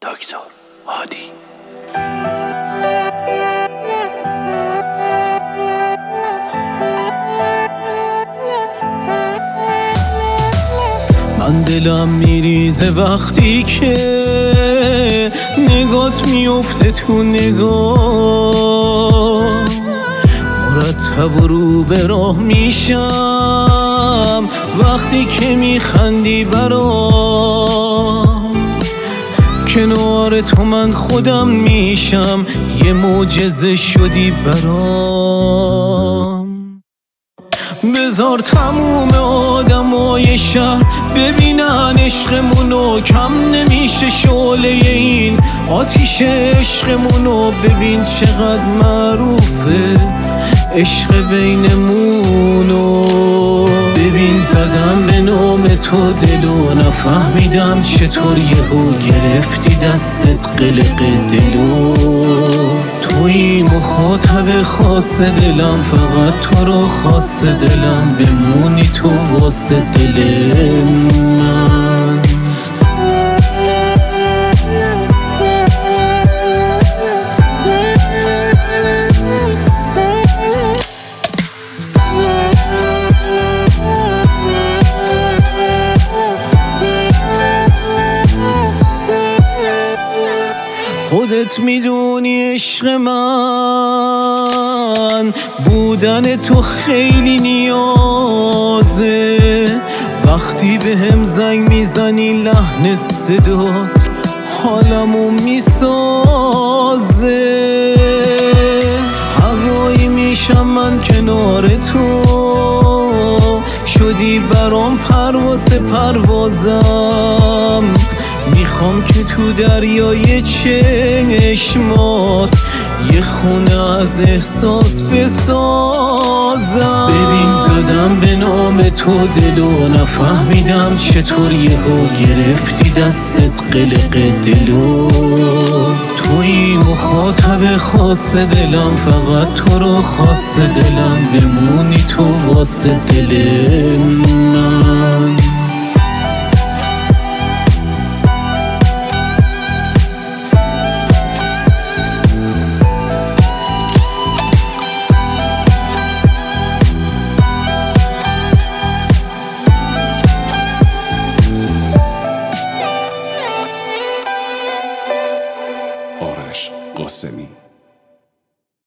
دکتر هادی. من دلم میریزه وقتی که نگات میفته تو نگاه، مرتب و رو به راه میشم وقتی که میخندی برام. کنار تو من خودم میشم، یه معجزه شدی برام. بذار تموم آدمای شهر ببینن عشقمونو، کم نمیشه شعله این آتیش عشقمونو. ببین چقدر معروفه عشق بینمونو، ببین زدم به نام تو دلو، نفهمیدم چطور یهو گرفتی دستت قلق دلو. توی مخاطب خاص دلم، فقط تو رو خاص دلم، بمونی تو واسه دل من. خودت میدونی عشق من، بودن تو خیلی نیازه. وقتی به هم زنگ میزنی لحن صدات حالمو میسازه. هوایی میشم من کنار تو، شدی برام پروازم. میخوام که تو دریای چشمات یه خونه از احساس بسازم. ببین زدم به نام تو دلو، نفهمیدم چطور یهو گرفتی دستت قلق دلو. توی مخاطب خاص دلم، فقط تو رو خاص دلم، بمونی تو واسه دل